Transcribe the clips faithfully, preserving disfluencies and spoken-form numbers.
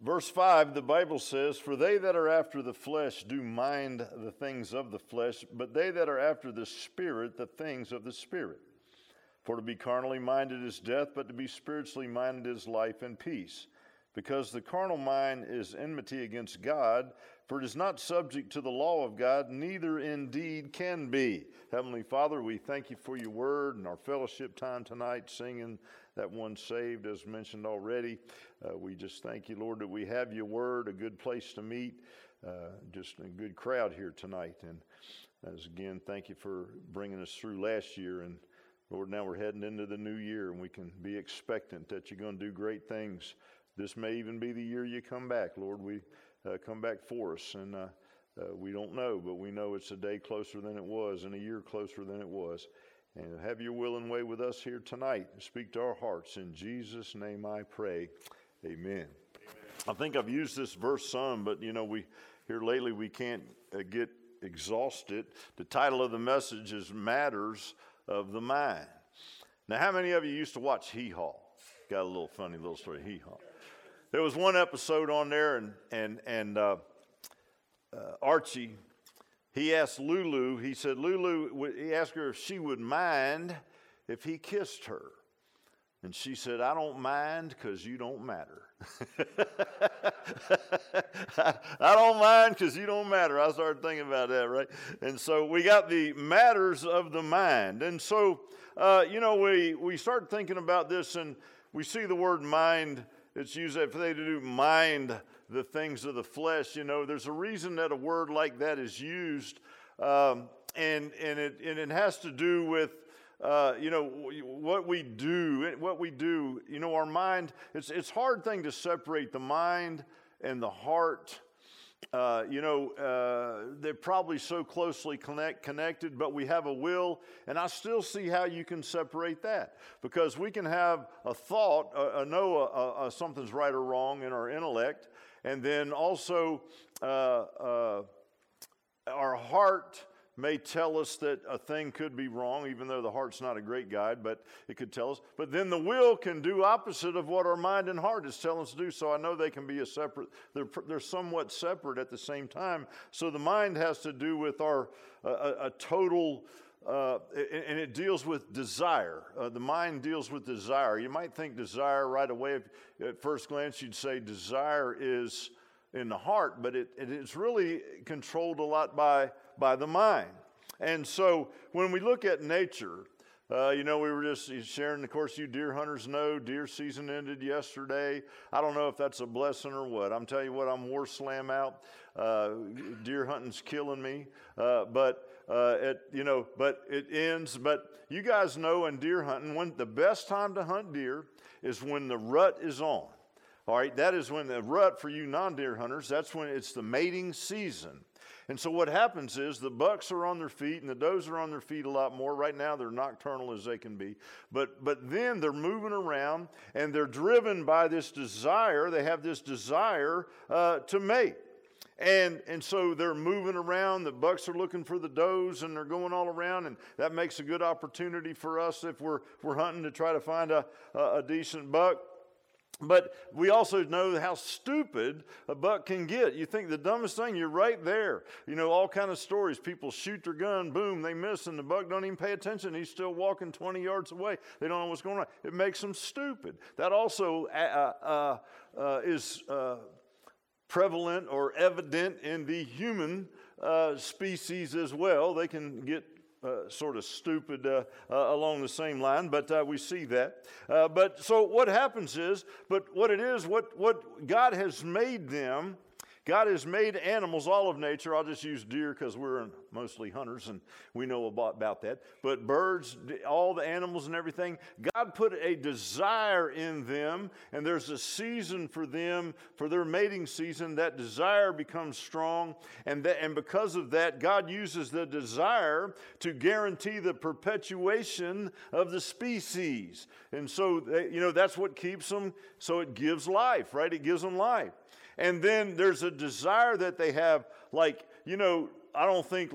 Verse five, the Bible says, "For they that are after the flesh do mind the things of the flesh, but they that are after the Spirit, the things of the Spirit. For to be carnally minded is death, but to be spiritually minded is life and peace. Because the carnal mind is enmity against God, for it is not subject to the law of God, neither indeed can be." Heavenly Father, we thank you for your word and our fellowship time tonight, singing that one saved, as mentioned already. Uh, we just thank you, Lord, that we have your word, a good place to meet, uh, just a good crowd here tonight. And as again, thank you for bringing us through last year. And Lord, now we're heading into the new year, and we can be expectant that you're going to do great things. This may even be the year you come back, Lord. We uh, come back for us, and uh, uh, we don't know, but we know it's a day closer than it was and a year closer than it was. And have your will and way with us here tonight. Speak to our hearts. In Jesus' name I pray. Amen. Amen. I think I've used this verse some, but you know, we here lately we can't uh, get exhausted. The title of the message is Matters of the Mind. Now, how many of you used to watch Hee Haw? Got a little funny little story, Hee Haw. There was one episode on there, and and and uh, uh, Archie, he asked Lulu. He said, Lulu, he asked her if she would mind if he kissed her, and she said, "I don't mind because you don't matter." I don't mind because you don't matter. I started thinking about that, right? And so we got the matters of the mind, and so uh, you know we we start thinking about this, and we see the word mind. It's used for they to do mind the things of the flesh. You know, there's a reason that a word like that is used, um, and and it and it has to do with uh, you know what we do. What we do. You know, our mind. It's it's a hard thing to separate the mind and the heart. Uh, you know, uh, they're probably so closely connect, connected, but we have a will, and I still see how you can separate that, because we can have a thought, uh, know uh, uh, something's right or wrong in our intellect, and then also uh, uh, our heart may tell us that a thing could be wrong, even though the heart's not a great guide, but it could tell us. But then the will can do opposite of what our mind and heart is telling us to do. So I know they can be a separate, they're, they're somewhat separate at the same time. So the mind has to do with our, uh, a, a total, uh, and it deals with desire. Uh, the mind deals with desire. You might think desire right away. At first glance, you'd say desire is in the heart, but it, it is really controlled a lot by by the mind. And so when we look at nature, uh, you know, we were just sharing, of course, you deer hunters know deer season ended yesterday. I don't know if that's a blessing or what. I'm telling you what, I'm war slam out. Uh, deer hunting's killing me. Uh, but, uh, it, you know, but it ends. But you guys know in deer hunting, when the best time to hunt deer is when the rut is on. All right, that is when the rut, for you non-deer hunters, that's when it's the mating season. And so what happens is the bucks are on their feet and the does are on their feet a lot more. Right now they're nocturnal as they can be. But but then they're moving around and they're driven by this desire. They have this desire uh, to mate. And and so they're moving around. The bucks are looking for the does, and they're going all around, and that makes a good opportunity for us if we're we're hunting to try to find a, a, a decent buck. But we also know how stupid a buck can get. You think the dumbest thing, you're right there. You know, all kind of stories. People shoot their gun, boom, they miss, and the buck don't even pay attention. He's still walking twenty yards away. They don't know what's going on. It makes them stupid. That also uh, uh, uh, is uh, prevalent or evident in the human uh, species as well. They can get Uh, sort of stupid uh, uh, along the same line, but uh, we see that. Uh, but so what happens is, but what it is, what, what God has made them, God has made animals, all of nature. I'll just use deer because we're mostly hunters and we know about, about that. But birds, all the animals and everything, God put a desire in them, and there's a season for them, for their mating season. That desire becomes strong, and that, and because of that, God uses the desire to guarantee the perpetuation of the species. And so, they, you know, that's what keeps them, so it gives life, right? It gives them life. And then there's a desire that they have, like, you know, I don't think like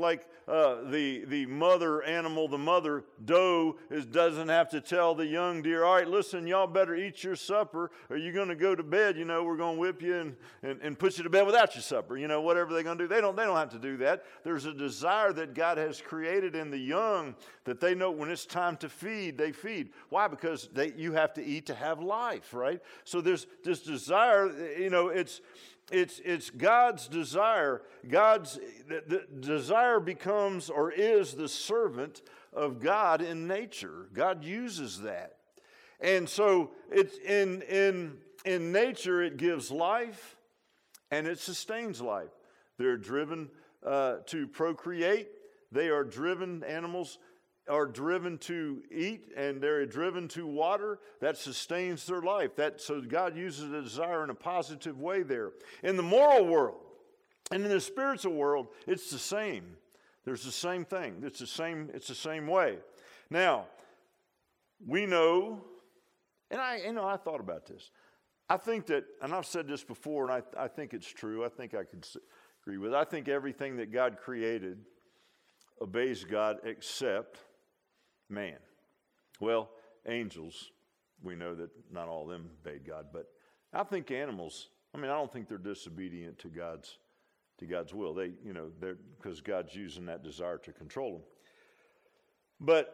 uh, the, the mother animal, the mother doe, is, doesn't have to tell the young deer, all right, listen, y'all better eat your supper or you're going to go to bed. You know, we're going to whip you and, and, and put you to bed without your supper. You know, whatever they're going to do. They don't, they don't have to do that. There's a desire that God has created in the young that they know when it's time to feed, they feed. Why? Because they, you have to eat to have life, right? So there's this desire, you know, it's it's it's God's desire. God's the, the desire becomes or is the servant of God in nature. God uses that. And so it's in in in nature it gives life and it sustains life. They're driven uh, to procreate. They are driven, animals are driven to eat, and they're driven to water. That sustains their life. That so God uses a desire in a positive way there. In the moral world and in the spiritual world, it's the same. There's the same thing. It's the same, it's the same way. Now, we know, and I you know I thought about this. I think that, and I've said this before, and I, I think it's true. I think I could agree with it. I think everything that God created obeys God except man. Well, angels, we know that not all of them obeyed God, but I think animals, I mean, I don't think they're disobedient to God's to God's will. They, you know, they're because God's using that desire to control them. But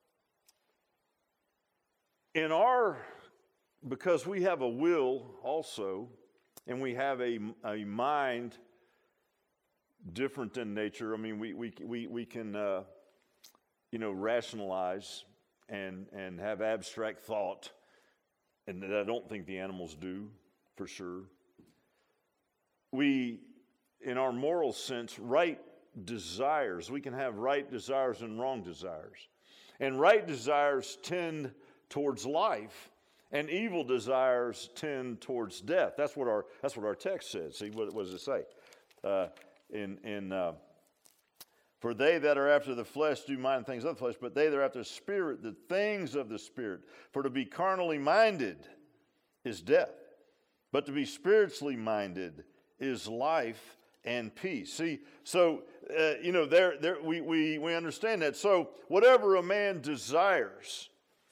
in our, because we have a will also, and we have a, a mind different than nature. I mean, we we we we can uh, you know rationalize and and have abstract thought, and that I don't think the animals do for sure. We, in our moral sense, right desires. We can have right desires and wrong desires, and right desires tend towards life, and evil desires tend towards death. That's what our that's what our text says. See, what, what does it say? Uh, In, in uh, for they that are after the flesh do mind things of the flesh, but they that are after the spirit, the things of the spirit. For to be carnally minded is death, but to be spiritually minded is life and peace. See, so uh, you know, there, there we, we we understand that. So whatever a man desires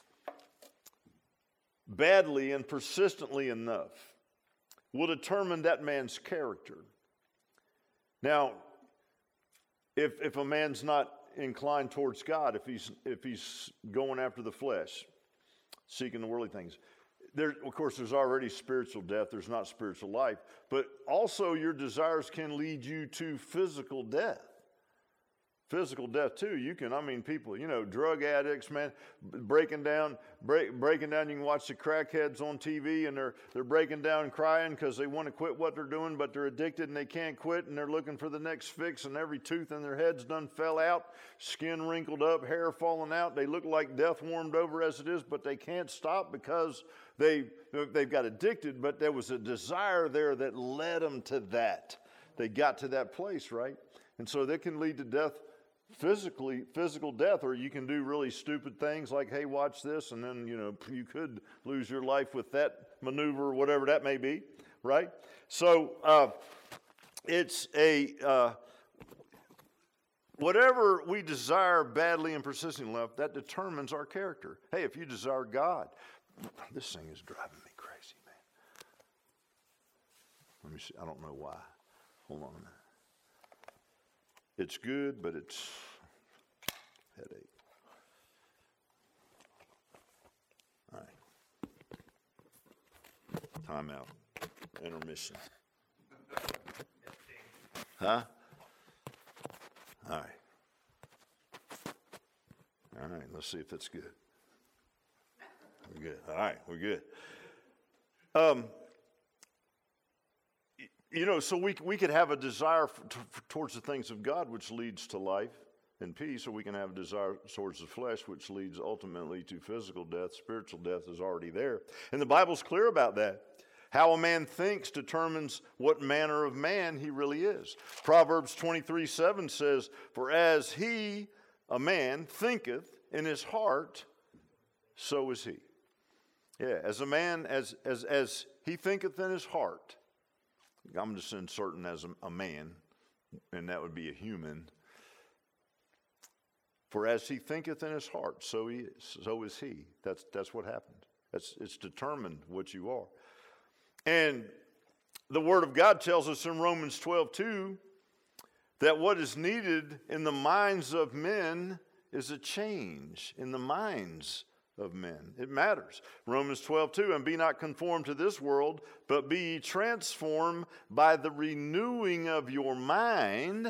badly and persistently enough will determine that man's character. Now, if if a man's not inclined towards God, if he's if he's going after the flesh, seeking the worldly things, there of course there's already spiritual death. There's not spiritual life, but also your desires can lead you to physical death. Physical death too. You can, I mean, people, you know, drug addicts, man, breaking down, break, breaking down. You can watch the crackheads on T V, and they're they're breaking down, and crying because they want to quit what they're doing, but they're addicted and they can't quit, and they're looking for the next fix. And every tooth in their head's done fell out, skin wrinkled up, hair falling out. They look like death warmed over as it is, but they can't stop because they they've got addicted. But there was a desire there that led them to that. They got to that place, right? And so that can lead to death. Physically, physical death, or you can do really stupid things like, hey, watch this, and then, you know, you could lose your life with that maneuver or whatever that may be, right? So uh, it's a, uh, whatever we desire badly and persistently enough, that determines our character. Hey, if you desire God, this thing is driving me crazy, man. Let me see, I don't know why. Hold on a minute. It's good, but it's headache. All right. Time out. Intermission. Huh? All right. All right, let's see if that's good. We're good. All right, we're good. Um, You know, so we we could have a desire for, t- towards the things of God, which leads to life and peace, or we can have a desire towards the flesh, which leads ultimately to physical death. Spiritual death is already there. And the Bible's clear about that. How a man thinks determines what manner of man he really is. Proverbs twenty-three seven says, "For as he, a man, thinketh in his heart, so is he." Yeah, as a man, as as as he thinketh in his heart. I'm just inserting as a, a man, and that would be a human. For as he thinketh in his heart, so he is, so is he. That's that's what happened. That's it's determined what you are. And the Word of God tells us in Romans twelve two that what is needed in the minds of men is a change in the minds of men. It matters. Romans twelve two, and be not conformed to this world, but be ye transformed by the renewing of your mind,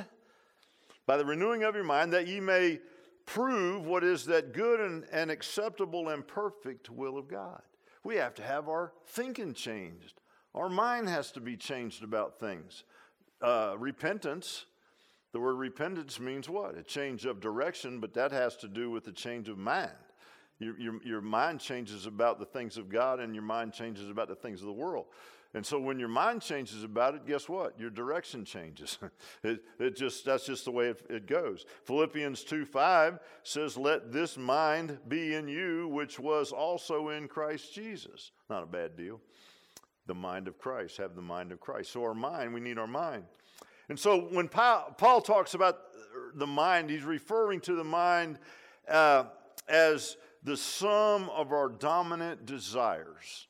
by the renewing of your mind, that ye may prove what is that good and, and acceptable and perfect will of God. We have to have our thinking changed. Our mind has to be changed about things. Uh, repentance, the word repentance means what? A change of direction, but that has to do with the change of mind. Your, your, your mind changes about the things of God, and your mind changes about the things of the world. And so when your mind changes about it, guess what? Your direction changes. it, it just that's just the way it, it goes. Philippians two five says, let this mind be in you, which was also in Christ Jesus. Not a bad deal. The mind of Christ. Have the mind of Christ. So our mind, we need our mind. And so when Paul, Paul talks about the mind, he's referring to the mind uh, as the sum of our dominant desires.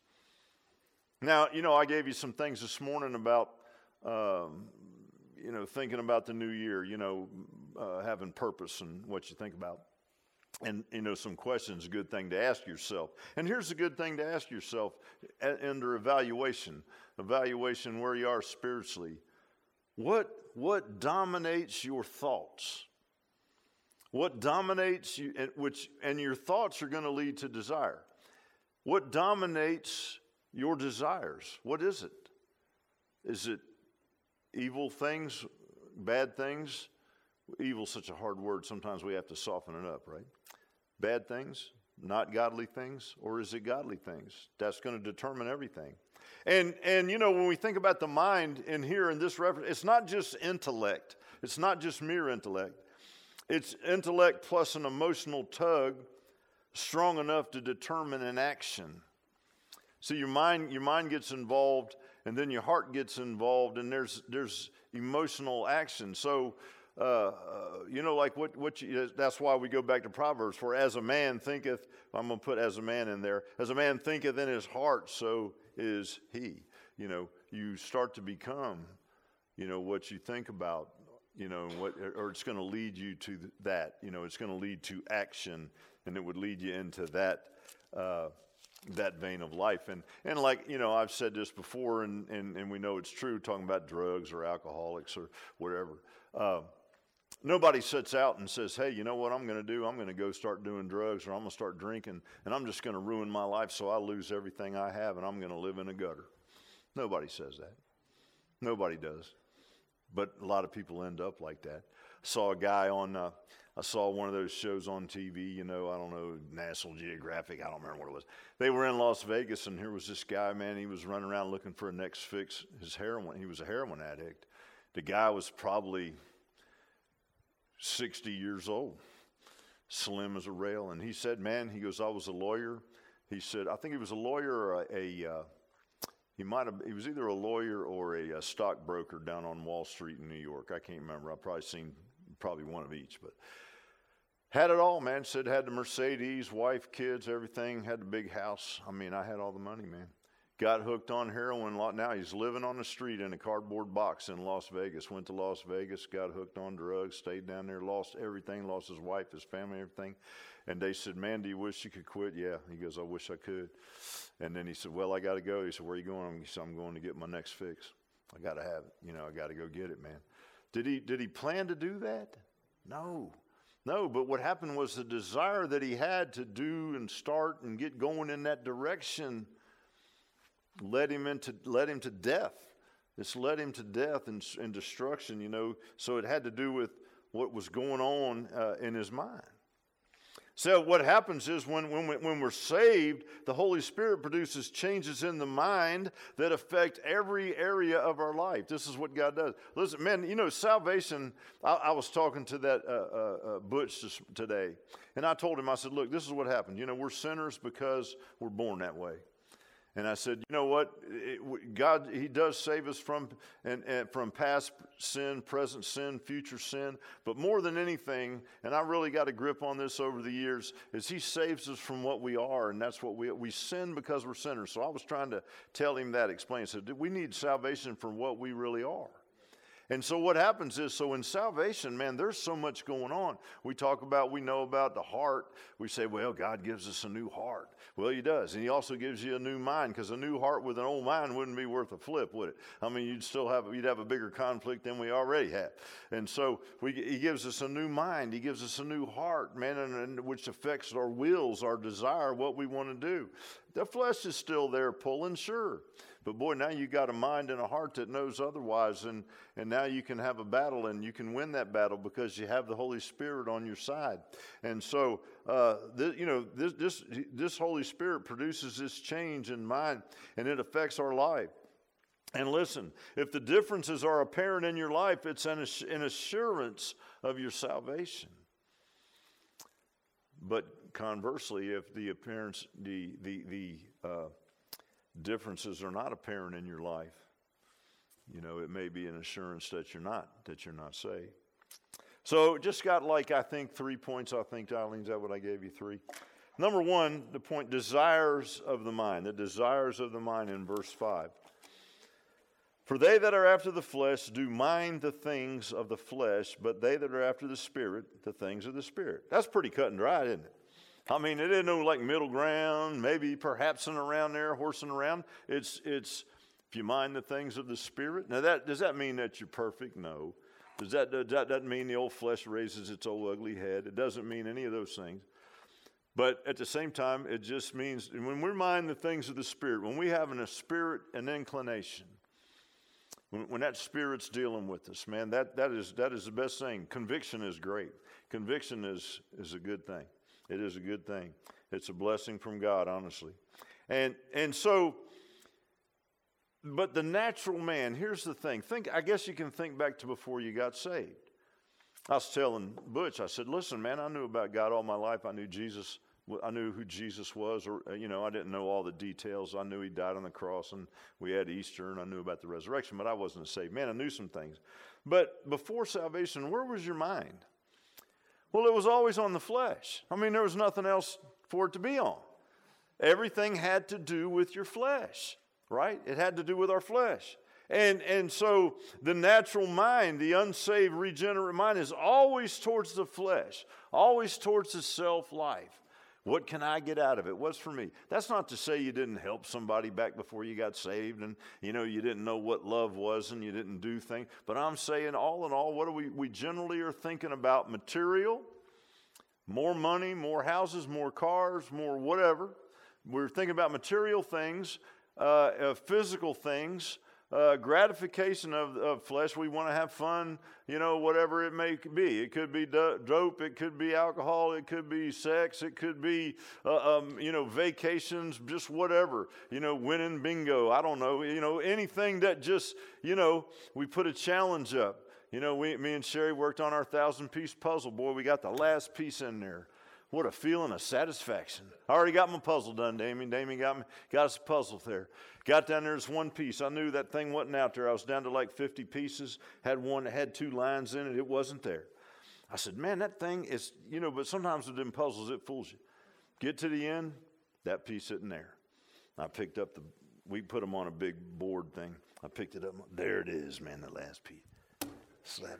Now, you know, I gave you some things this morning about, um, you know, thinking about the new year, you know, uh, having purpose and what you think about. And, you know, some questions, a good thing to ask yourself. And here's a good thing to ask yourself under evaluation, evaluation where you are spiritually. What, what dominates your thoughts? What dominates you, and, which, and your thoughts are going to lead to desire. What dominates your desires? What is it? Is it evil things, bad things? Evil's such a hard word. Sometimes we have to soften it up, right? Bad things, not godly things, or is it godly things? That's going to determine everything. And, and you know, when we think about the mind in here in this reference, it's not just intellect. It's not just mere intellect. It's intellect plus an emotional tug strong enough to determine an action. So your mind, your mind gets involved, and then your heart gets involved, and there's there's emotional action. So, uh, uh, you know, like what what you, that's why we go back to Proverbs. For as a man thinketh, I'm going to put as a man in there. As a man thinketh in his heart, so is he. You know, you start to become, you know, what you think about. You know, what, or it's going to lead you to that. You know, it's going to lead to action, and it would lead you into that. Uh, that vein of life. And and like, you know, I've said this before, and, and, and we know it's true, talking about drugs or alcoholics or whatever. Uh, nobody sets out and says, hey, you know what I'm going to do? I'm going to go start doing drugs, or I'm going to start drinking, and I'm just going to ruin my life so I lose everything I have, and I'm going to live in a gutter. Nobody says that. Nobody does. But a lot of people end up like that. I saw a guy on... Uh, I saw one of those shows on T V, you know, I don't know, National Geographic, I don't remember what it was. They were in Las Vegas, and here was this guy, man, he was running around looking for a next fix, his heroin. He was a heroin addict. The guy was probably sixty years old, slim as a rail. And he said, man, he goes, I was a lawyer. He said, I think he was a lawyer or a, a uh, he might have, he was either a lawyer or a, a stockbroker down on Wall Street in New York. I can't remember. I've probably seen probably one of each, but had it all, man. Said had the Mercedes, wife, kids, everything. Had the big house. I mean, I had all the money, man. Got hooked on heroin. Now he's living on the street in a cardboard box in Las Vegas. Went to Las Vegas, got hooked on drugs, stayed down there, lost everything, lost his wife, his family, everything. And they said, man, do you wish you could quit? Yeah. He goes, I wish I could. And then he said, well, I got to go. He said, where are you going? He said, I'm going to get my next fix. I got to have it. You know, I got to go get it, man. Did he, did he plan to do that? No. No, but what happened was the desire that he had to do and start and get going in that direction led him into led him to death. This led him to death and, and destruction, you know. So it had to do with what was going on uh, in his mind. So what happens is when, when, we, when we're saved, the Holy Spirit produces changes in the mind that affect every area of our life. This is what God does. Listen, man, you know, salvation, I, I was talking to that uh, uh, uh, Butch this, today, and I told him, I said, look, this is what happened. You know, we're sinners because we're born that way. And I said, you know what? It, God, He does save us from and, and from past sin, present sin, future sin. But more than anything, and I really got a grip on this over the years, is He saves us from what we are, and that's what we we sin because we're sinners. So I was trying to tell him that, explain. I said, we need salvation from what we really are. And so what happens is, so in salvation, man, there's so much going on. We talk about, we know about the heart. We say, well, God gives us a new heart. Well, He does. And He also gives you a new mind, because a new heart with an old mind wouldn't be worth a flip, would it? I mean, you'd still have, you'd have a bigger conflict than we already have. And so we, He gives us a new mind. He gives us a new heart, man, and, and which affects our wills, our desire, what we want to do. The flesh is still there pulling, sure. But boy, now you got a mind and a heart that knows otherwise, and, and now you can have a battle, and you can win that battle because you have the Holy Spirit on your side. And so, uh, th- you know, this, this this Holy Spirit produces this change in mind, and it affects our life. And listen, if the differences are apparent in your life, it's an, ass- an assurance of your salvation. But conversely, if the appearance, the the the uh, differences are not apparent in your life, you know, it may be an assurance that you're not, that you're not saved. So just got like, I think, three points, I think, Eileen, is that what I gave you, three? Number one, the point, desires of the mind, the desires of the mind in verse five. For they that are after the flesh do mind the things of the flesh, but they that are after the Spirit, the things of the Spirit. That's pretty cut and dry, isn't it? I mean, it isn't no like middle ground, maybe perhaps in around there, horsing around. It's, it's if you mind the things of the Spirit. Now, that does that mean that you're perfect? No. Does that, does that doesn't mean the old flesh raises its old ugly head? It doesn't mean any of those things. But at the same time, it just means when we mind the things of the Spirit, when we have in a spirit an inclination, when, when that Spirit's dealing with us, man, that, that is that is the best thing. Conviction is great. Conviction is is a good thing. It is a good thing. It's a blessing from God, honestly. And and so, but the natural man, here's the thing. Think, I guess you can think back to before you got saved. I was telling Butch, I said, listen, man, I knew about God all my life. I knew Jesus. I knew who Jesus was, or, you know, I didn't know all the details. I knew He died on the cross, and we had Easter, and I knew about the resurrection, but I wasn't a saved man. I knew some things. But before salvation, where was your mind? Well, it was always on the flesh. I mean, there was nothing else for it to be on. Everything had to do with your flesh, right? It had to do with our flesh. And, and so the natural mind, the unsaved, regenerate mind is always towards the flesh, always towards the self-life. What can I get out of it? What's for me? That's not to say you didn't help somebody back before you got saved, and you know you didn't know what love was and you didn't do things. But I'm saying all in all, what do we we generally are thinking about? Material, more money, more houses, more cars, more whatever. We're thinking about material things, uh, uh, physical things, uh, gratification of, of flesh. We want to have fun, you know, whatever it may be. It could be do- dope, it could be alcohol, it could be sex, it could be, uh, um, you know, vacations, just whatever, you know, winning bingo. I don't know, you know, anything that just, you know, we put a challenge up. You know, we, me and Sherry worked on our thousand-piece puzzle. Boy, we got the last piece in there. What a feeling of satisfaction. I already got my puzzle done, Damien. Damien got me, got us a puzzle there. Got down there, there's one piece. I knew that thing wasn't out there. I was down to like fifty pieces. Had one that had two lines in it. It wasn't there. I said, man, that thing is, you know, but sometimes with them puzzles, it fools you. Get to the end, that piece isn't there. I picked up the, we put them on a big board thing. I picked it up. There it is, man, the last piece. Slap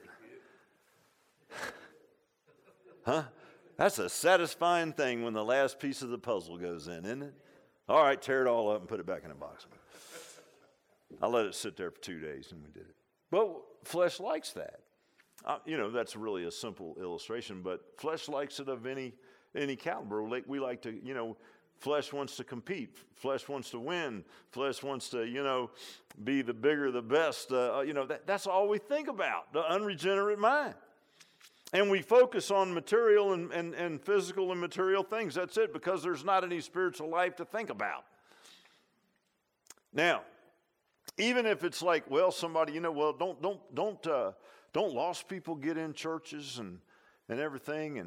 it. Huh? That's a satisfying thing when the last piece of the puzzle goes in, isn't it? All right, tear it all up and put it back in a box. I let it sit there for two days and we did it. But flesh likes that. Uh, you know, that's really a simple illustration, but flesh likes it of any any caliber. Like we like to, you know, flesh wants to compete. Flesh wants to win. Flesh wants to, you know, be the bigger, the best. Uh, you know, that, that's all we think about, the unregenerate mind. And we focus on material and, and, and physical and material things. That's it, because there's not any spiritual life to think about. Now, even if it's like, well, somebody, you know, well, don't don't don't uh, don't lost people get in churches and and everything and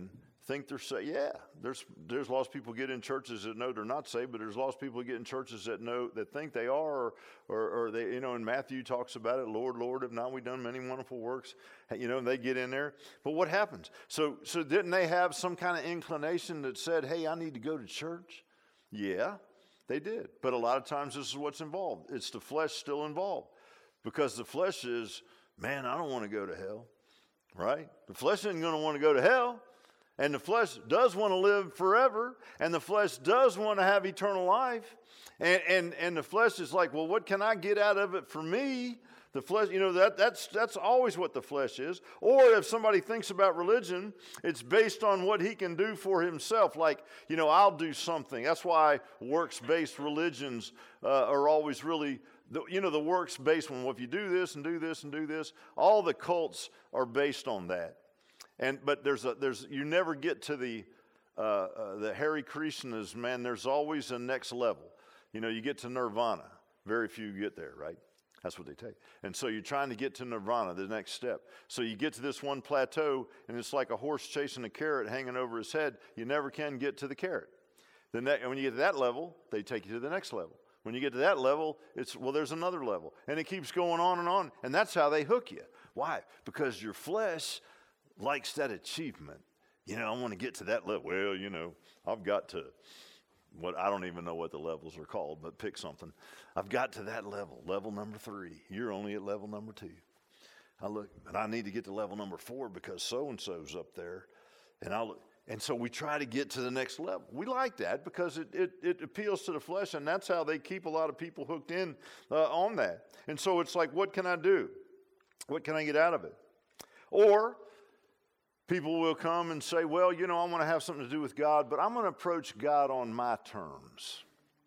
think they're saved. Yeah, there's there's lost people get in churches that know they're not saved, but there's lost people get in churches that know that think they are, or, or, or they, you know, and Matthew talks about it. Lord, Lord, have not we done many wonderful works? You know, and they get in there. But what happens? So so didn't they have some kind of inclination that said, hey, I need to go to church? Yeah, they did. But a lot of times this is what's involved. It's the flesh still involved, because the flesh is, man, I don't want to go to hell, right? The flesh isn't going to want to go to hell. And the flesh does want to live forever, and the flesh does want to have eternal life. And, and, and the flesh is like, well, what can I get out of it for me? The flesh, you know, that, that's, that's always what the flesh is. Or if somebody thinks about religion, it's based on what he can do for himself. Like, you know, I'll do something. That's why works-based religions uh, are always really, the, you know, the works-based one. Well, if you do this and do this and do this, all the cults are based on that. And but there's a there's you never get to the uh, uh, the Hare Krishnas, man. There's always a next level. You know, you get to nirvana. Very few get there, right? That's what they take. And so you're trying to get to nirvana, the next step. So you get to this one plateau, and it's like a horse chasing a carrot hanging over his head. You never can get to the carrot. The ne- and when you get to that level, they take you to the next level. When you get to that level, it's, well, there's another level. And it keeps going on and on. And that's how they hook you. Why? Because your flesh likes that achievement. You know, I want to get to that level. Well, you know, I've got to, what I don't even know what the levels are called, but pick something. I've got to that level, level number three. You're only at level number two. I look, and I need to get to level number four because so-and-so's up there. And I look, and so we try to get to the next level. We like that because it, it, it appeals to the flesh, and that's how they keep a lot of people hooked in uh, on that. And so it's like, what can I do? What can I get out of it? Or people will come and say, well, you know, I want to have something to do with God, but I'm going to approach God on my terms.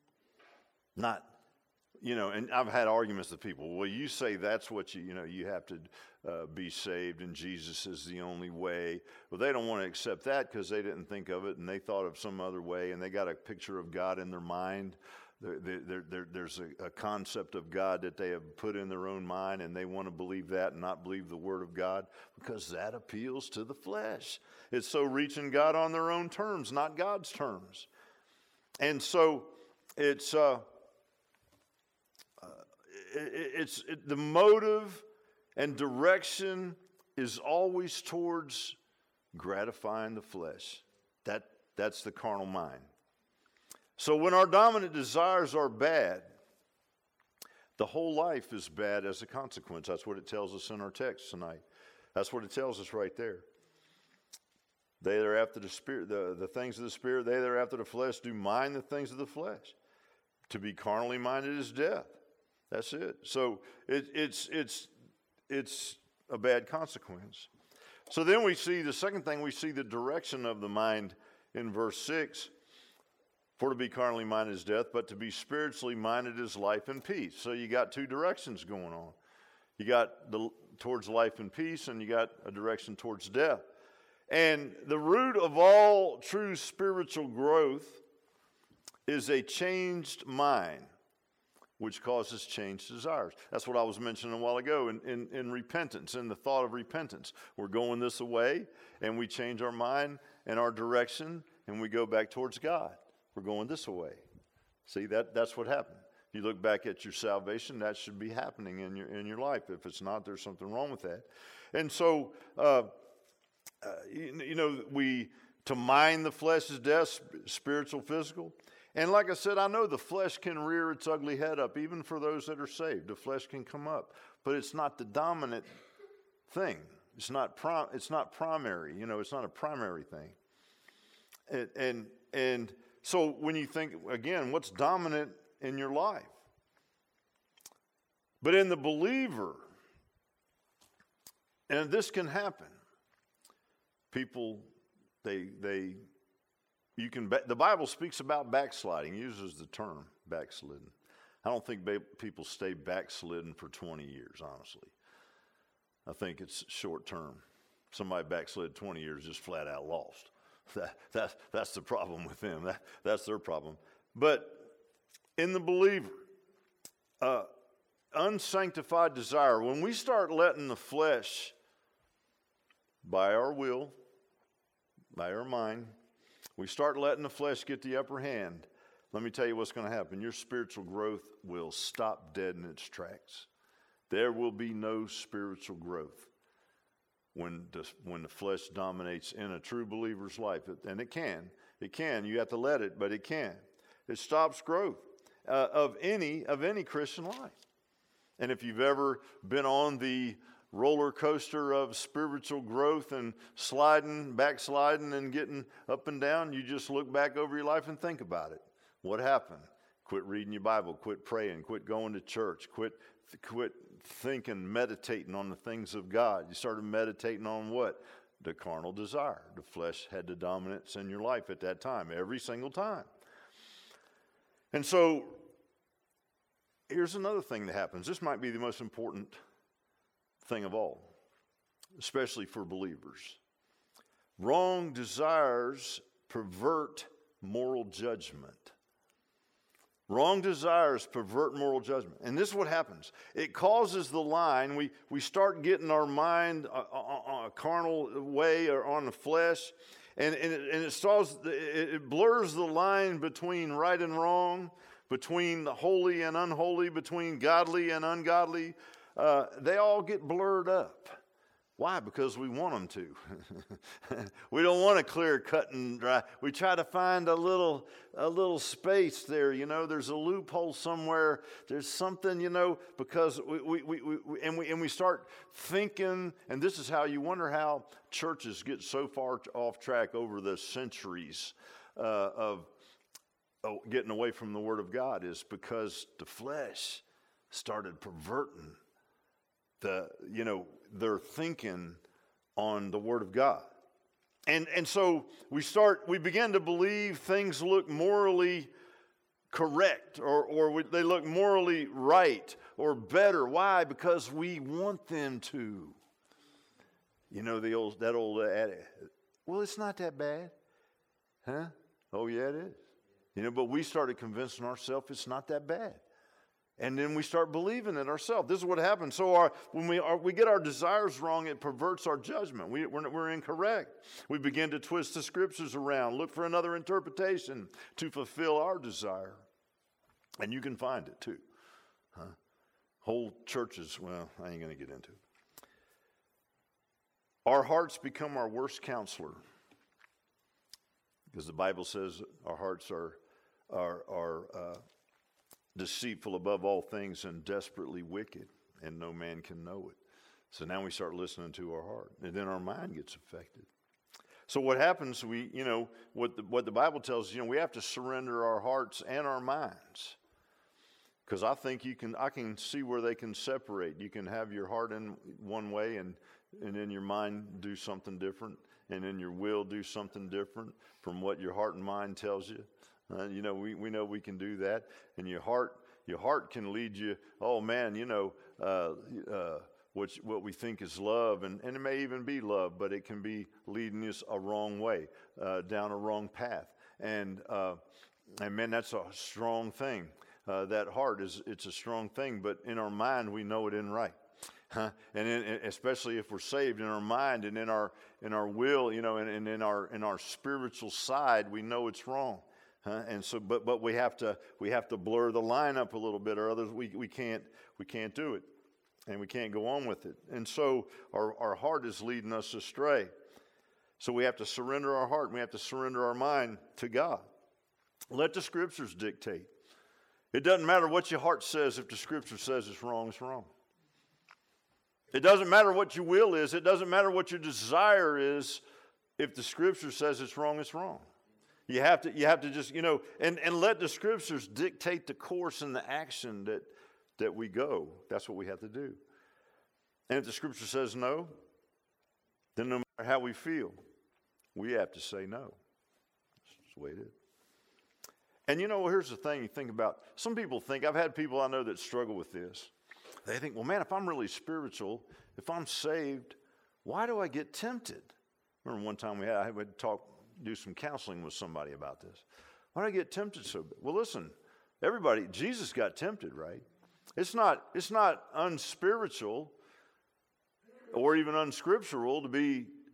Not, you know, and I've had arguments with people. Well, you say that's what you, you know, you have to uh, be saved and Jesus is the only way. Well, they don't want to accept that because they didn't think of it and they thought of some other way and they got a picture of God in their mind. There, there, there, there's a, a concept of God that they have put in their own mind, and they want to believe that and not believe the Word of God because that appeals to the flesh. It's so reaching God on their own terms, not God's terms. And so it's uh, uh, it, it's it, the motive and direction is always towards gratifying the flesh. That that's the carnal mind. So when our dominant desires are bad, the whole life is bad as a consequence. That's what it tells us in our text tonight. That's what it tells us right there. They that are after the spirit, the, the things of the spirit, they that are after the flesh do mind the things of the flesh. To be carnally minded is death. That's it. So it, it's it's it's a bad consequence. So then we see the second thing, we see the direction of the mind in verse six. For to be carnally minded is death, but to be spiritually minded is life and peace. So you got two directions going on. You got the towards life and peace, and you got a direction towards death. And the root of all true spiritual growth is a changed mind, which causes changed desires. That's what I was mentioning a while ago in, in, in repentance, in the thought of repentance. We're going this way, and we change our mind and our direction, and we go back towards God. We're going this way. See, that, that's what happened. If you look back at your salvation, that should be happening in your in your life. If it's not, there's something wrong with that. And so, uh, uh, you, you know, we to mind the flesh is death, spiritual, physical. And like I said, I know the flesh can rear its ugly head up, even for those that are saved. The flesh can come up, but it's not the dominant thing. It's not prom, It's not primary. You know, it's not a primary thing. And and and. So when you think, again, what's dominant in your life? But in the believer, and this can happen, people, they, they, you can, the Bible speaks about backsliding, uses the term backslidden. I don't think people stay backslidden for twenty years, honestly. I think it's short term. Somebody backslid twenty years, just flat out lost. That, that, that's the problem with them. That, that's their problem. But in the believer, uh, unsanctified desire, when we start letting the flesh, by our will, by our mind, we start letting the flesh get the upper hand, let me tell you what's going to happen. Your spiritual growth will stop dead in its tracks. There will be no spiritual growth when the, when the flesh dominates in a true believer's life. And it can. It can. You have to let it, but it can. It stops growth uh, of any of any Christian life. And if you've ever been on the roller coaster of spiritual growth and sliding, backsliding and getting up and down, you just look back over your life and think about it. What happened? Quit reading your Bible, quit praying, quit going to church, quit quit thinking, meditating on the things of God. You started meditating on what? The carnal desire. The flesh had the dominance in your life at that time, every single time. And so, here's another thing that happens. This might be the most important thing of all, especially for believers. Wrong desires pervert moral judgment. Wrong desires pervert moral judgment. And this is what happens. It causes the line. We, we start getting our mind on a carnal way or on the flesh. And, and, it, and it, starts, it blurs the line between right and wrong, between holy and unholy, between godly and ungodly. Uh, they all get blurred up. Why? Because we want them to. We don't want a clear cut and dry. We try to find a little a little space there. You know, there's a loophole somewhere. There's something, you know, because we, we, we, we and we and we start thinking, and this is how you wonder how churches get so far off track over the centuries uh, of oh, getting away from the Word of God, is because the flesh started perverting the, you know, their thinking on the Word of God. And and so we start, we begin to believe things look morally correct, or, or we, they look morally right or better. Why? Because we want them to. You know, the old that old adage, well, it's not that bad. Huh? Oh, yeah, it is. You know, but we started convincing ourselves it's not that bad. And then we start believing it ourselves. This is what happens. So our, when we, are, we get our desires wrong, it perverts our judgment. We, we're, we're incorrect. We begin to twist the scriptures around, look for another interpretation to fulfill our desire. And you can find it too. Huh? Whole churches, well, I ain't going to get into it. Our hearts become our worst counselor. Because the Bible says our hearts are, are, are uh, deceitful above all things and desperately wicked, and no man can know it. So now we start listening to our heart, and then our mind gets affected. So what happens, we, you know, what the, what the Bible tells us, you know, we have to surrender our hearts and our minds. Because I think you can, I can see where they can separate. You can have your heart in one way, and, and then your mind do something different, and then your will do something different from what your heart and mind tells you. Uh, you know, we, we know we can do that. And your heart, your heart can lead you, oh man, you know, uh, uh, what, what we think is love, and, and it may even be love, but it can be leading us a wrong way, uh, down a wrong path. And, uh, and man, that's a strong thing. Uh, that heart is, it's a strong thing, but in our mind, we know it isn't right. Huh? And in, especially if we're saved, in our mind and in our, in our will, you know, and, and in our, in our spiritual side, we know it's wrong. Huh? And so, but but we have to we have to blur the line up a little bit, or others we we can't we can't do it, and we can't go on with it. And so our our heart is leading us astray. So we have to surrender our heart. And we have to surrender our mind to God. Let the Scriptures dictate. It doesn't matter what your heart says. If the Scripture says it's wrong, it's wrong. It doesn't matter what your will is. It doesn't matter what your desire is. If the Scripture says it's wrong, it's wrong. You have to, you have to just, you know, and, and let the Scriptures dictate the course and the action that, that we go. That's what we have to do. And if the Scripture says no, then no matter how we feel, we have to say no. That's the way it is. And you know, here's the thing you think about. Some people think, I've had people I know that struggle with this. They think, well, man, if I'm really spiritual, if I'm saved, why do I get tempted? Remember one time we had, I would talk, do some counseling with somebody about this. Why do I get tempted so bad? Well, listen, everybody, Jesus got tempted, right? It's not, it's not unspiritual or even unscriptural to be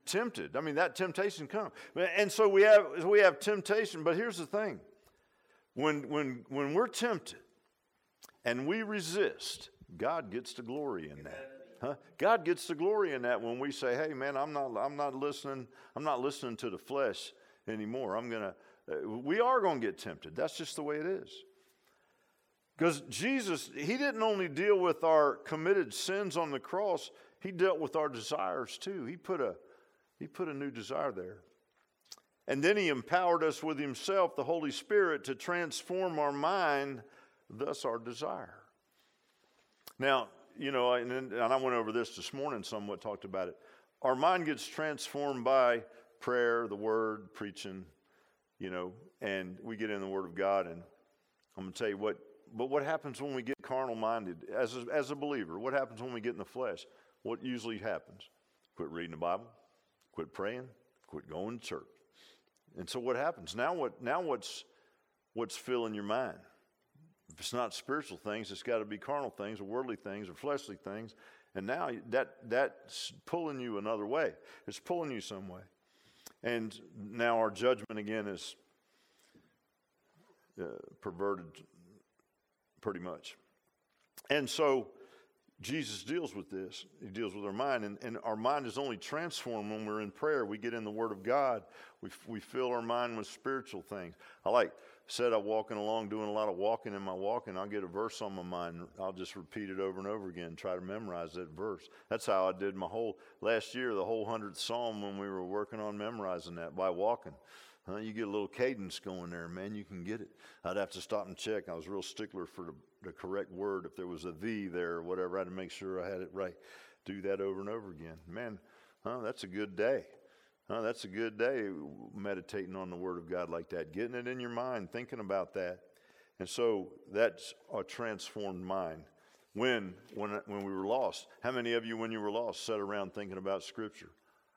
tempted. I mean, that temptation comes. And so we have we have temptation, but here's the thing. When when when we're tempted and we resist, God gets the glory in that. Huh? God gets the glory in that when we say, "Hey, man, I'm not, I'm not listening. I'm not listening to the flesh anymore. I'm gonna." Uh, we are going to get tempted. That's just the way it is. Because Jesus, he didn't only deal with our committed sins on the cross. He dealt with our desires too. He put a, he put a new desire there, and then he empowered us with himself, the Holy Spirit, to transform our mind, thus our desire. Now. You know, and, and I went over this this morning somewhat, talked about it. Our mind gets transformed by prayer, the word, preaching, you know, and we get in the Word of God. And I'm going to tell you what, but what happens when we get carnal minded as a, as a believer? What happens when we get in the flesh? What usually happens? Quit reading the Bible, quit praying, quit going to church. And so what happens? Now what, now what's, what's filling your mind? If it's not spiritual things, it's got to be carnal things or worldly things or fleshly things. And now that that's pulling you another way. It's pulling you some way. And now our judgment again is uh, perverted pretty much. And so Jesus deals with this. He deals with our mind. And, and our mind is only transformed when we're in prayer. We get in the Word of God. We, we fill our mind with spiritual things. I like... said I'm walking along, doing a lot of walking in my walking, I'll get a verse on my mind. I'll just repeat it over and over again, try to memorize that verse. That's how I did my whole, last year, the whole hundredth Psalm when we were working on memorizing that by walking. Huh? You get a little cadence going there, man, you can get it. I'd have to stop and check. I was real stickler for the, the correct word. If there was a "the" there or whatever, I had to make sure I had it right. Do that over and over again. Man, huh, that's a good day. Oh, that's a good day, meditating on the Word of God like that, getting it in your mind, thinking about that. And so that's a transformed mind. When, when, when we were lost, how many of you, when you were lost, sat around thinking about Scripture?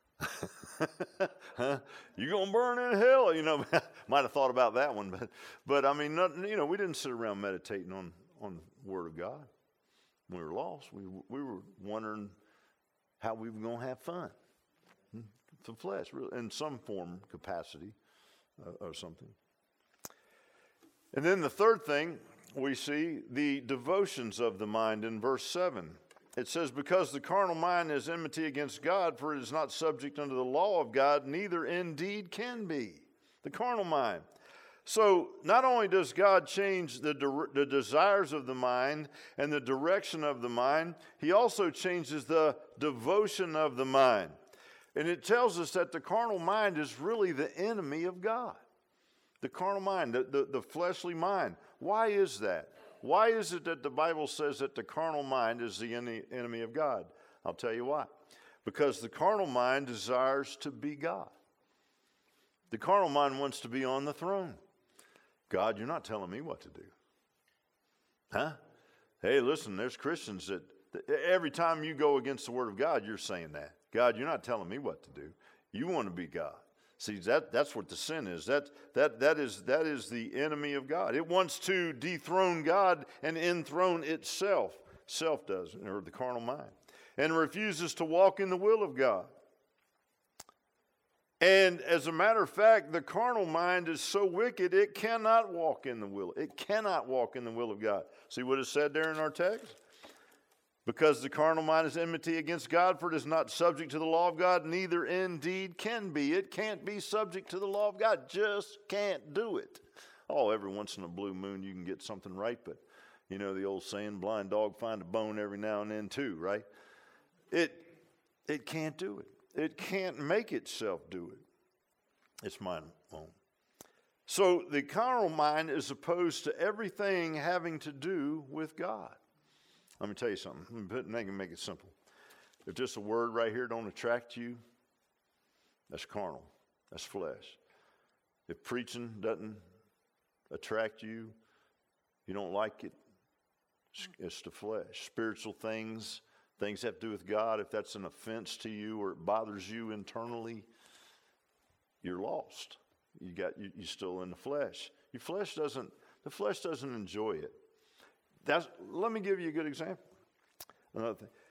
Huh? You're going to burn in hell, you know. Might have thought about that one, but, but I mean, not, you know, we didn't sit around meditating on, on the Word of God. When we were lost, we, we were wondering how we were going to have fun. The flesh, really, in some form, capacity uh, or something. And then the third thing we see, the devotions of the mind in verse seven. It says, because the carnal mind is enmity against God, for it is not subject unto the law of God, neither indeed can be. The carnal mind. So not only does God change the, de- the desires of the mind and the direction of the mind, he also changes the devotion of the mind. And it tells us that the carnal mind is really the enemy of God. The carnal mind, the, the, the fleshly mind. Why is that? Why is it that the Bible says that the carnal mind is the enemy of God? I'll tell you why. Because the carnal mind desires to be God. The carnal mind wants to be on the throne. God, you're not telling me what to do. Huh? Hey, listen, there's Christians that, that every time you go against the Word of God, you're saying that. God, you're not telling me what to do. You want to be God. See, that, that's what the sin is. That, that, that is. that is the enemy of God. It wants to dethrone God and enthrone itself. Self does, or the carnal mind. And refuses to walk in the will of God. And as a matter of fact, the carnal mind is so wicked, it cannot walk in the will. It cannot walk in the will of God. See what is said there in our text? Because the carnal mind is enmity against God, for it is not subject to the law of God, neither indeed can be. It can't be subject to the law of God. Just can't do it. Oh, every once in a blue moon you can get something right, but you know the old saying, blind dog find a bone every now and then too, right? It, it can't do it. It can't make itself do it. It's mine own. So the carnal mind is opposed to everything having to do with God. Let me tell you something. Let me make it simple. If just a word right here don't attract you, that's carnal. That's flesh. If preaching doesn't attract you, you don't like it, it's the flesh. Spiritual things, things that have to do with God, if that's an offense to you or it bothers you internally, you're lost. You got you, you're still in the flesh. Your flesh doesn't. The flesh doesn't enjoy it. That's. Let me give you a good example. Another thing.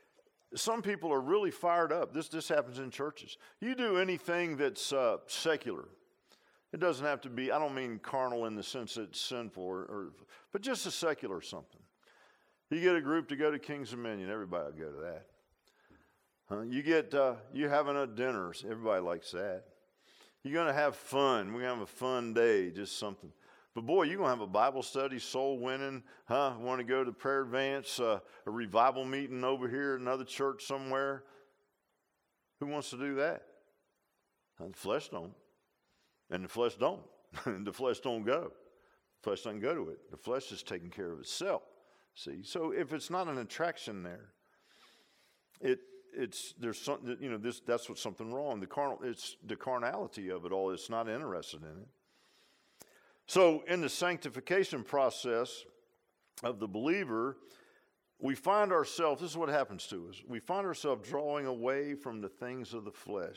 some people are really fired up. This, this happens in churches. You do anything that's uh, secular. It doesn't have to be, I don't mean carnal in the sense that it's sinful, or, or, but just a secular something. You get a group to go to King's Dominion, everybody will go to that. Huh? You get, uh, you having a dinner, everybody likes that. You're going to have fun. We're going to have a fun day, just something. But boy, you're going to have a Bible study, soul winning, huh? Want to go to prayer advance, uh, a revival meeting over here, another church somewhere. Who wants to do that? And the flesh don't. And the flesh don't. And the flesh don't go. The flesh doesn't go to it. The flesh is taking care of itself. See? So if it's not an attraction there, it it's there's something, you know, this that's what's something wrong. The carnal, it's the carnality of it all. It's not interested in it. So in the sanctification process of the believer, we find ourselves, this is what happens to us. We find ourselves drawing away from the things of the flesh.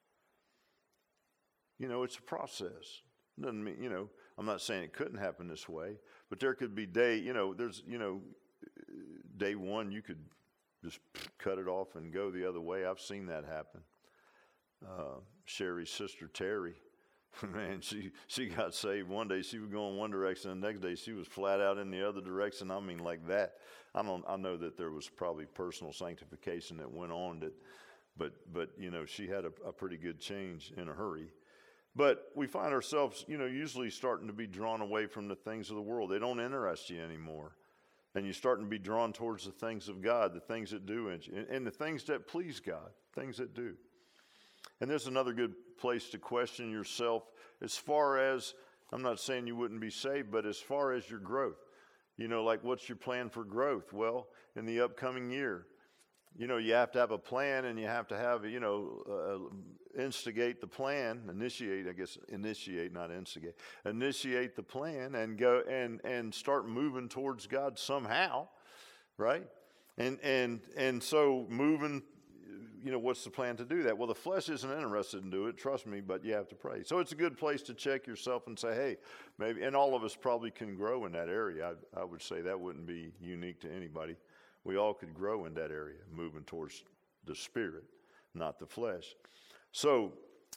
You know, it's a process. Doesn't mean, you know, I'm not saying it couldn't happen this way, but there could be day, you know, there's, you know, day one you could just cut it off and go the other way. I've seen that happen. Uh, Sherry's sister Terry, man, she she got saved one day. She was going one direction, and the next day she was flat out in the other direction. I mean, like that. I don't. I know that there was probably personal sanctification that went on, that, but but you know, she had a, a pretty good change in a hurry. But we find ourselves, you know, usually starting to be drawn away from the things of the world. They don't interest you anymore. And you're starting to be drawn towards the things of God, the things that do, and, and the things that please God, things that do. And there's another good place to question yourself as far as, I'm not saying you wouldn't be saved, but as far as your growth. You know, like, what's your plan for growth? Well, in the upcoming year, you know, you have to have a plan, and you have to have, you know, uh, instigate the plan, initiate, I guess, initiate, not instigate, initiate the plan and go and, and start moving towards God somehow, right? And, and, and so moving, you know, what's the plan to do that? Well, the flesh isn't interested in doing it, trust me, but you have to pray. So it's a good place to check yourself and say, hey, maybe, and all of us probably can grow in that area. I, I would say that wouldn't be unique to anybody. We all could grow in that area, moving towards the spirit, not the flesh. So,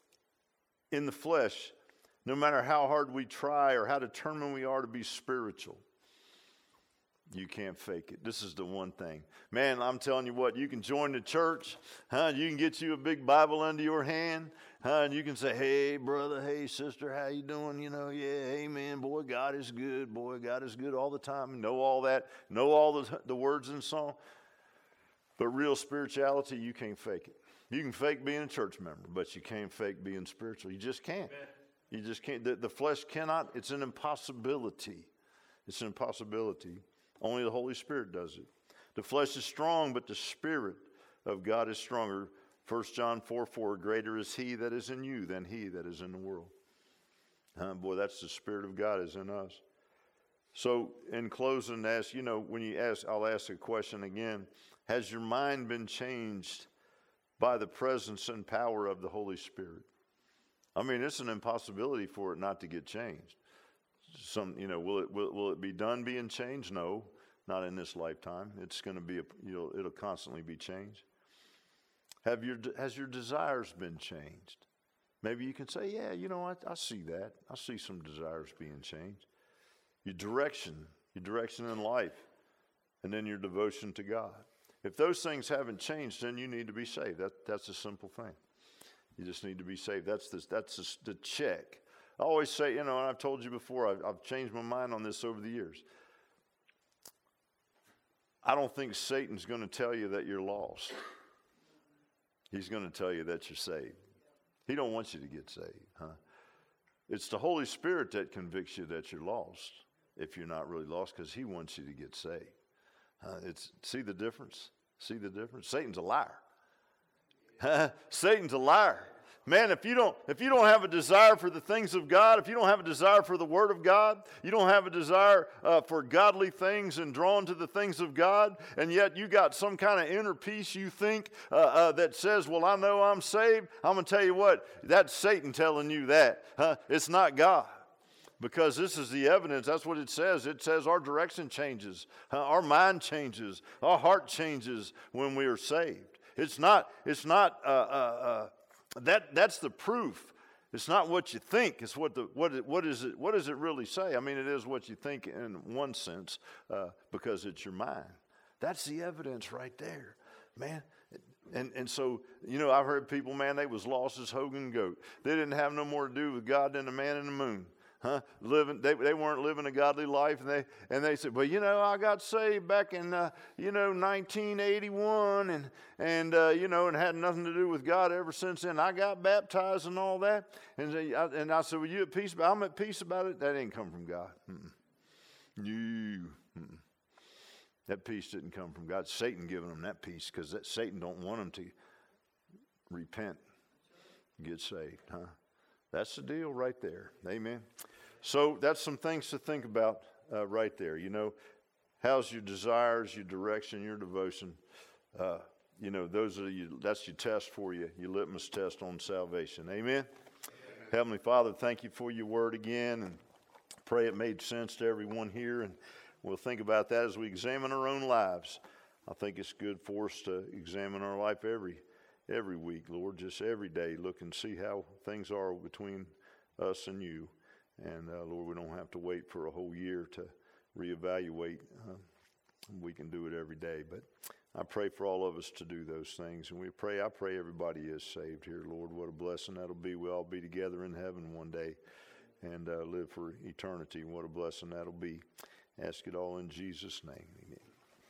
in the flesh, no matter how hard we try or how determined we are to be spiritual, you can't fake it. This is the one thing. Man, I'm telling you what, you can join the church, huh? You can get you a big Bible under your hand, huh? And you can say, hey, brother, hey, sister, how you doing? You know, yeah, amen. Boy, God is good. Boy, God is good all the time. Know all that. Know all the, the words in the song. But real spirituality, you can't fake it. You can fake being a church member, but you can't fake being spiritual. You just can't. Amen. You just can't. The, the flesh cannot. It's an impossibility. It's an impossibility. Only the Holy Spirit does it. The flesh is strong, but the Spirit of God is stronger. First John four four, greater is he that is in you than he that is in the world. Uh, boy, that's the Spirit of God is in us. So in closing, ask, you know, when you ask, I'll ask a question again. Has your mind been changed by the presence and power of the Holy Spirit? I mean, it's an impossibility for it not to get changed. Some, you know, will it will, will it be done being changed? No, not in this lifetime. It's going to be, a, you know, it'll constantly be changed. Have your has your desires been changed? Maybe you can say, yeah, you know, I, I see that. I see some desires being changed. Your direction, your direction in life, and then your devotion to God. If those things haven't changed, then you need to be saved. That that's a simple thing. You just need to be saved. That's the, that's the, the check. I always say, you know, and I've told you before, I've, I've changed my mind on this over the years. I don't think Satan's going to tell you that you're lost. He's going to tell you that you're saved. He don't want you to get saved, huh? It's the Holy Spirit that convicts you that you're lost, if you're not really lost, because he wants you to get saved. Uh, it's see the difference? See the difference? Satan's a liar. Satan's a liar. Man, if you don't if you don't have a desire for the things of God, if you don't have a desire for the Word of God, you don't have a desire uh, for godly things and drawn to the things of God, and yet you got some kind of inner peace you think uh, uh, that says, well, I know I'm saved. I'm going to tell you what, that's Satan telling you that. Huh? It's not God. because this is the evidence. That's what it says. It says our direction changes, uh, our mind changes, our heart changes when we are saved. It's not, it's not, uh, uh, uh, that, that's the proof. It's not what you think. It's what the what it, what is it what does it really say? I mean, it is what you think in one sense, uh, because it's your mind. That's the evidence right there, man. And and so, you know, I've heard people, man, they was lost as Hogan goat. They didn't have no more to do with God than the man in the moon. Huh? Living, they they weren't living a godly life, and they and they said, well, you know, I got saved back in uh, you know nineteen eighty-one, and and uh, you know, and had nothing to do with God ever since then. I got baptized and all that, and they, I, and I said, well, you at peace? I'm at peace about it. That didn't come from God. Mm-mm. You, mm-mm. That peace didn't come from God. Satan giving them that peace, because that Satan don't want them to repent, get saved, huh? That's the deal right there. Amen. So that's some things to think about uh, right there. You know, how's your desires, your direction, your devotion? Uh, you know, those are you. That's your test for you, your litmus test on salvation. Amen? Amen. Heavenly Father, thank you for your word again, and pray it made sense to everyone here. And we'll think about that as we examine our own lives. I think it's good for us to examine our life every every week, Lord, just every day. Look and see how things are between us and you. And, uh, Lord, we don't have to wait for a whole year to reevaluate. Uh, we can do it every day. But I pray for all of us to do those things. And we pray, I pray everybody is saved here, Lord. What a blessing that'll be. We'll all be together in heaven one day and uh, live for eternity. What a blessing that'll be. Ask it all in Jesus' name. Amen.